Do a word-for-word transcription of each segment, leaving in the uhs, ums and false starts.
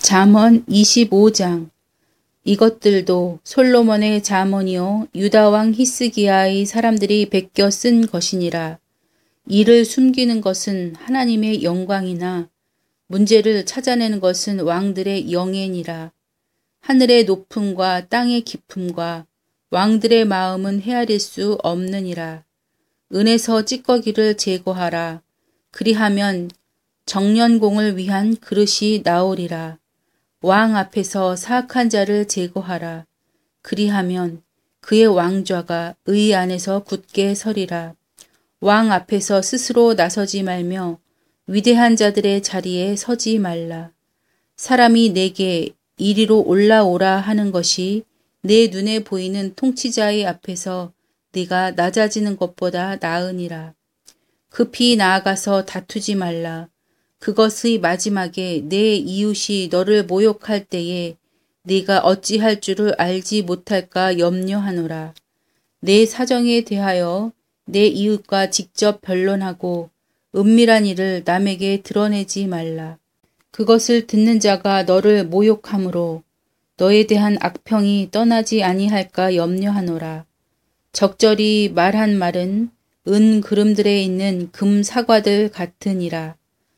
잠언 이십오 장. 이것들도 솔로몬의 잠언이요 유다 왕 히스기야의 사람들이 베껴 쓴 것이니라. 이를 숨기는 것은 하나님의 영광이나 문제를 찾아내는 것은 왕들의 영예니라. 하늘의 높음과 땅의 깊음과 왕들의 마음은 헤아릴 수 없느니라. 은에서 찌꺼기를 제거하라. 그리하면 정련공을 위한 그릇이 나오리라. 왕 앞에서 사악한 자를 제거하라. 그리하면 그의 왕좌가 의 안에서 굳게 서리라. 왕 앞에서 스스로 나서지 말며 위대한 자들의 자리에 서지 말라. 사람이 내게 이리로 올라오라 하는 것이 내 눈에 보이는 통치자의 앞에서 네가 낮아지는 것보다 나으니라. 급히 나아가서 다투지 말라. 그것의 마지막에 내 이웃이 너를 모욕할 때에 네가 어찌할 줄을 알지 못할까 염려하노라. 내 사정에 대하여 내 이웃과 직접 변론하고 은밀한 일을 남에게 드러내지 말라. 그것을 듣는 자가 너를 모욕함으로 너에 대한 악평이 떠나지 아니할까 염려하노라. 적절히 말한 말은 은 그름들에 있는 금 사과들 같으니라.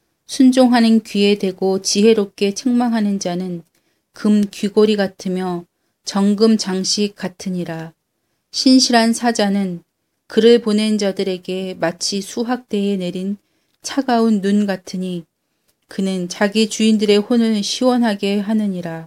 순종하는 귀에 대고 지혜롭게 책망하는 자는 금 귀고리 같으며 정금 장식 같으니라. 신실한 사자는 그를 보낸 자들에게 마치 수학대에 내린 차가운 눈 같으니 그는 자기 주인들의 혼을 시원하게 하느니라.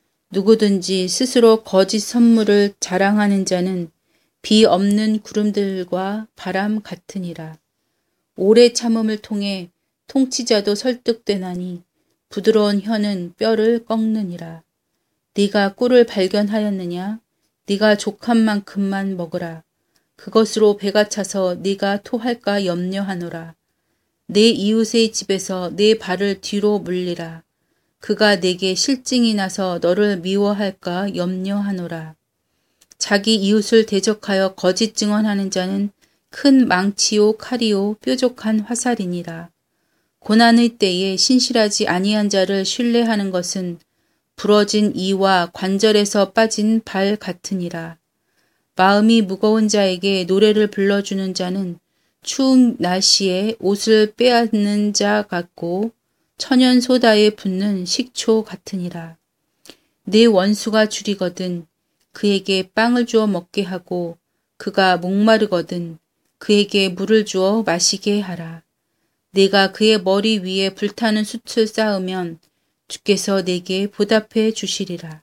누구든지 스스로 거짓 선물을 자랑하는 자는 비 없는 구름들과 바람 같으니라. 오래 참음을 통해 통치자도 설득되나니 부드러운 혀는 뼈를 꺾느니라. 네가 꿀을 발견하였느냐? 네가 족한 만큼만 먹으라. 그것으로 배가 차서 네가 토할까 염려하노라. 내 이웃의 집에서 내 발을 뒤로 물리라. 그가 내게 실증이 나서 너를 미워할까 염려하노라. 자기 이웃을 대적하여 거짓 증언하는 자는 큰 망치요 칼이요 뾰족한 화살이니라. 고난의 때에 신실하지 아니한 자를 신뢰하는 것은 부러진 이와 관절에서 빠진 발 같으니라. 마음이 무거운 자에게 노래를 불러주는 자는 추운 날씨에 옷을 빼앗는 자 같고 천연 소다에 붓는 식초 같으니라. 내 원수가 줄이거든 그에게 빵을 주어 먹게 하고 그가 목마르거든 그에게 물을 주어 마시게 하라. 내가 그의 머리 위에 불타는 숯을 쌓으면 주께서 내게 보답해 주시리라.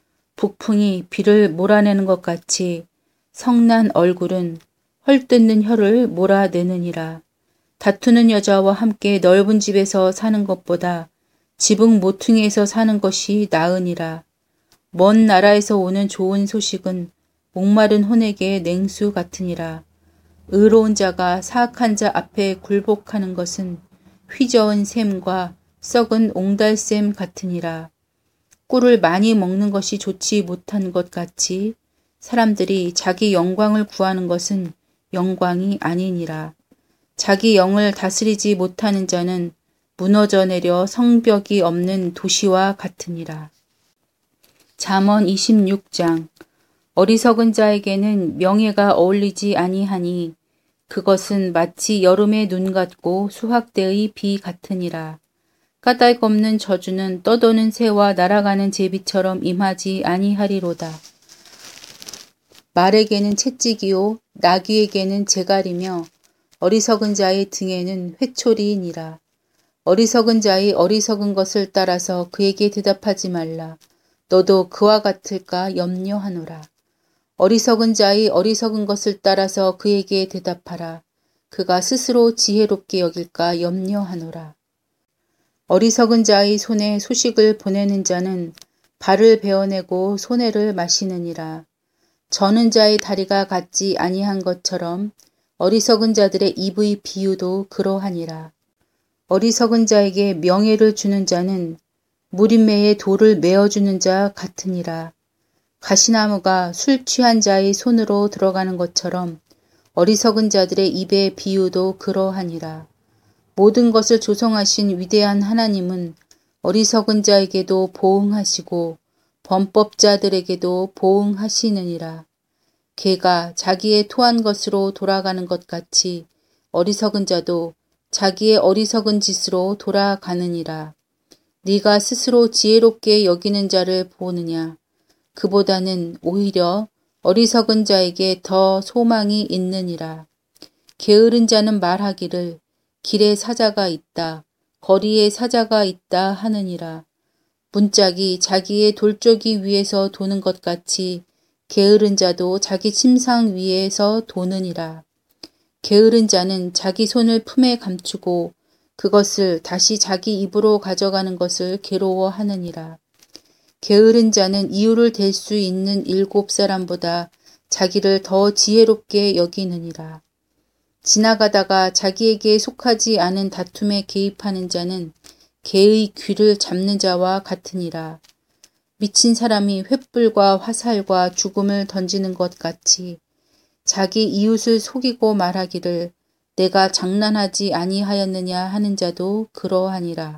북풍이 비를 몰아내는 것 같이 성난 얼굴은 헐뜯는 혀를 몰아내느니라. 다투는 여자와 함께 넓은 집에서 사는 것보다 지붕 모퉁이에서 사는 것이 나으니라. 먼 나라에서 오는 좋은 소식은 목마른 혼에게 냉수 같으니라. 의로운 자가 사악한 자 앞에 굴복하는 것은 휘저은 샘과 썩은 옹달샘 같으니라. 꿀을 많이 먹는 것이 좋지 못한 것 같이 사람들이 자기 영광을 구하는 것은 영광이 아니니라. 자기 영을 다스리지 못하는 자는 무너져 내려 성벽이 없는 도시와 같으니라. 잠언 이십육 장. 어리석은 자에게는 명예가 어울리지 아니하니 그것은 마치 여름의 눈 같고 수확대의 비 같으니라. 까닭없는 저주는 떠도는 새와 날아가는 제비처럼 임하지 아니하리로다. 말에게는 채찍이요 나귀에게는 재갈이며 어리석은 자의 등에는 회초리이니라. 어리석은 자의 어리석은 것을 따라서 그에게 대답하지 말라. 너도 그와 같을까 염려하노라. 어리석은 자의 어리석은 것을 따라서 그에게 대답하라. 그가 스스로 지혜롭게 여길까 염려하노라. 어리석은 자의 손에 소식을 보내는 자는 발을 베어내고 손해를 마시느니라. 저는 자의 다리가 같지 아니한 것처럼 어리석은 자들의 입의 비유도 그러하니라. 어리석은 자에게 명예를 주는 자는 무림매에 돌을 메어주는 자 같으니라. 가시나무가 술 취한 자의 손으로 들어가는 것처럼 어리석은 자들의 입의 비유도 그러하니라. 모든 것을 조성하신 위대한 하나님은 어리석은 자에게도 보응하시고 범법자들에게도 보응하시느니라. 개가 자기의 토한 것으로 돌아가는 것 같이 어리석은 자도 자기의 어리석은 짓으로 돌아가느니라. 네가 스스로 지혜롭게 여기는 자를 보느냐? 그보다는 오히려 어리석은 자에게 더 소망이 있느니라. 게으른 자는 말하기를 길에 사자가 있다, 거리에 사자가 있다 하느니라. 문짝이 자기의 돌조기 위에서 도는 것 같이 게으른 자도 자기 침상 위에서 도느니라. 게으른 자는 자기 손을 품에 감추고 그것을 다시 자기 입으로 가져가는 것을 괴로워하느니라. 게으른 자는 이유를 댈 수 있는 일곱 사람보다 자기를 더 지혜롭게 여기느니라. 지나가다가 자기에게 속하지 않은 다툼에 개입하는 자는 개의 귀를 잡는 자와 같으니라. 미친 사람이 횃불과 화살과 죽음을 던지는 것 같이 자기 이웃을 속이고 말하기를 내가 장난하지 아니하였느냐 하는 자도 그러하니라.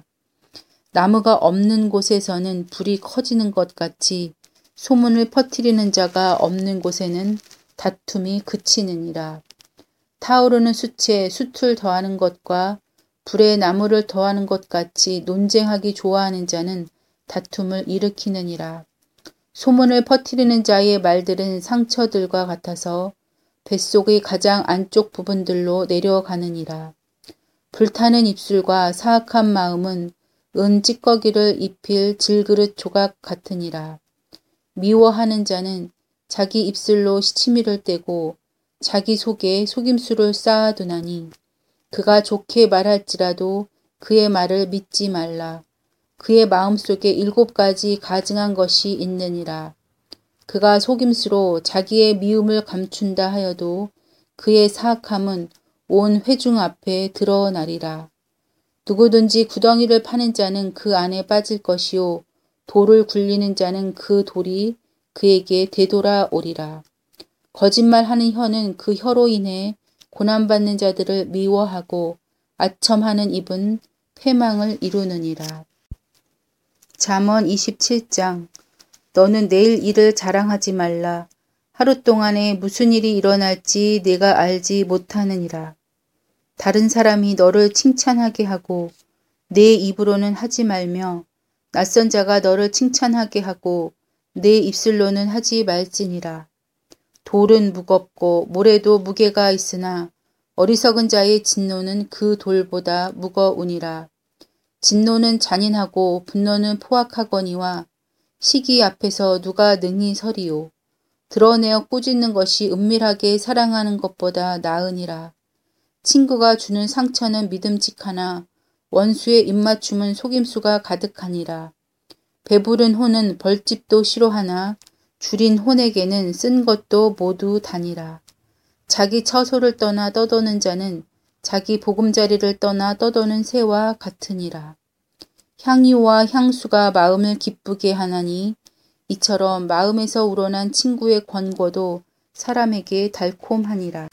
나무가 없는 곳에서는 불이 커지는 것 같이 소문을 퍼뜨리는 자가 없는 곳에는 다툼이 그치느니라. 타오르는 숯에 숯을 더하는 것과 불에 나무를 더하는 것 같이 논쟁하기 좋아하는 자는 다툼을 일으키느니라. 소문을 퍼뜨리는 자의 말들은 상처들과 같아서 뱃속의 가장 안쪽 부분들로 내려가느니라. 불타는 입술과 사악한 마음은 은 찌꺼기를 입힐 질그릇 조각 같으니라. 미워하는 자는 자기 입술로 시치미를 떼고 자기 속에 속임수를 쌓아두나니 그가 좋게 말할지라도 그의 말을 믿지 말라. 그의 마음속에 일곱 가지 가증한 것이 있느니라. 그가 속임수로 자기의 미움을 감춘다 하여도 그의 사악함은 온 회중 앞에 드러나리라. 누구든지 구덩이를 파는 자는 그 안에 빠질 것이요 돌을 굴리는 자는 그 돌이 그에게 되돌아오리라. 거짓말하는 혀는 그 혀로 인해 고난받는 자들을 미워하고 아첨하는 입은 패망을 이루느니라. 잠언 이십칠 장. 너는 내일 일을 자랑하지 말라. 하루 동안에 무슨 일이 일어날지 내가 알지 못하느니라. 다른 사람이 너를 칭찬하게 하고 내 입으로는 하지 말며 낯선 자가 너를 칭찬하게 하고 내 입술로는 하지 말지니라. 돌은 무겁고 모래도 무게가 있으나 어리석은 자의 진노는 그 돌보다 무거우니라. 진노는 잔인하고 분노는 포악하거니와 시기 앞에서 누가 능히 서리요. 드러내어 꾸짖는 것이 은밀하게 사랑하는 것보다 나으니라. 친구가 주는 상처는 믿음직하나 원수의 입맞춤은 속임수가 가득하니라. 배부른 혼은 벌집도 싫어하나 줄인 혼에게는 쓴 것도 모두 다니라. 자기 처소를 떠나 떠도는 자는 자기 보금자리를 떠나 떠도는 새와 같으니라. 향유와 향수가 마음을 기쁘게 하나니 이처럼 마음에서 우러난 친구의 권고도 사람에게 달콤하니라.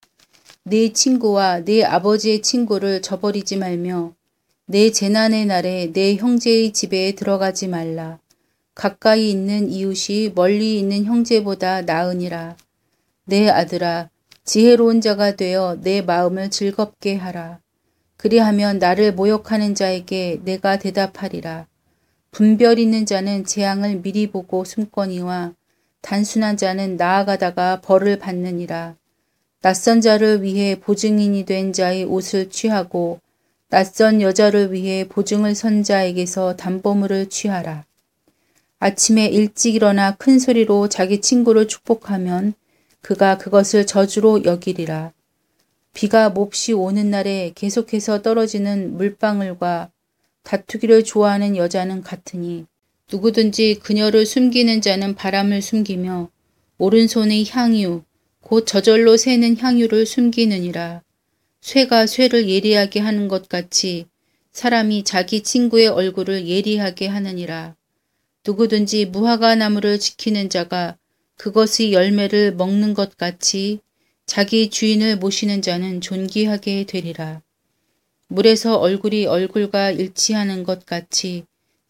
네 친구와 네 아버지의 친구를 저버리지 말며 내 재난의 날에 내 형제의 집에 들어가지 말라. 가까이 있는 이웃이 멀리 있는 형제보다 나으니라. 내 아들아, 지혜로운 자가 되어 내 마음을 즐겁게 하라. 그리하면 나를 모욕하는 자에게 내가 대답하리라. 분별 있는 자는 재앙을 미리 보고 숨거니와 단순한 자는 나아가다가 벌을 받느니라. 낯선 자를 위해 보증인이 된 자의 옷을 취하고 낯선 여자를 위해 보증을 선 자에게서 담보물을 취하라. 아침에 일찍 일어나 큰 소리로 자기 친구를 축복하면 그가 그것을 저주로 여기리라. 비가 몹시 오는 날에 계속해서 떨어지는 물방울과 다투기를 좋아하는 여자는 같으니 누구든지 그녀를 숨기는 자는 바람을 숨기며 오른손의 향유 곧 저절로 새는 향유를 숨기느니라. 쇠가 쇠를 예리하게 하는 것 같이 사람이 자기 친구의 얼굴을 예리하게 하느니라. 누구든지 무화과 나무를 지키는 자가 그것의 열매를 먹는 것 같이 자기 주인을 모시는 자는 존귀하게 되리라. 물에서 얼굴이 얼굴과 일치하는 것 같이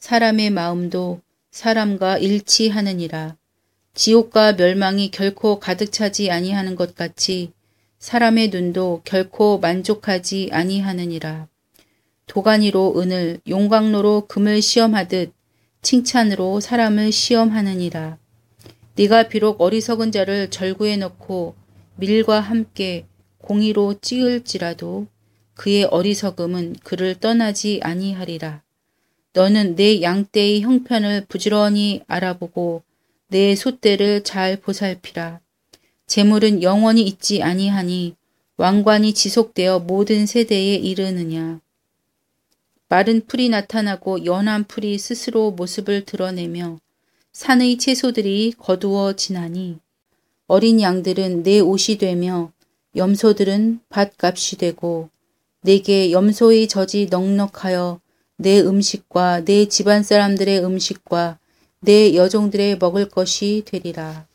사람의 마음도 사람과 일치하느니라. 지옥과 멸망이 결코 가득 차지 아니하는 것 같이 사람의 눈도 결코 만족하지 아니하느니라. 도가니로 은을, 용광로로 금을 시험하듯 칭찬으로 사람을 시험하느니라. 네가 비록 어리석은 자를 절구에 넣고 밀과 함께 공의로 찍을지라도 그의 어리석음은 그를 떠나지 아니하리라. 너는 내 양떼의 형편을 부지런히 알아보고 내 소떼를 잘 보살피라. 재물은 영원히 있지 아니하니 왕관이 지속되어 모든 세대에 이르느냐. 마른 풀이 나타나고 연한 풀이 스스로 모습을 드러내며 산의 채소들이 거두어지나니 어린 양들은 내 옷이 되며 염소들은 밭값이 되고 내게 염소의 젖이 넉넉하여 내 음식과 내 집안 사람들의 음식과 내 여종들의 먹을 것이 되리라.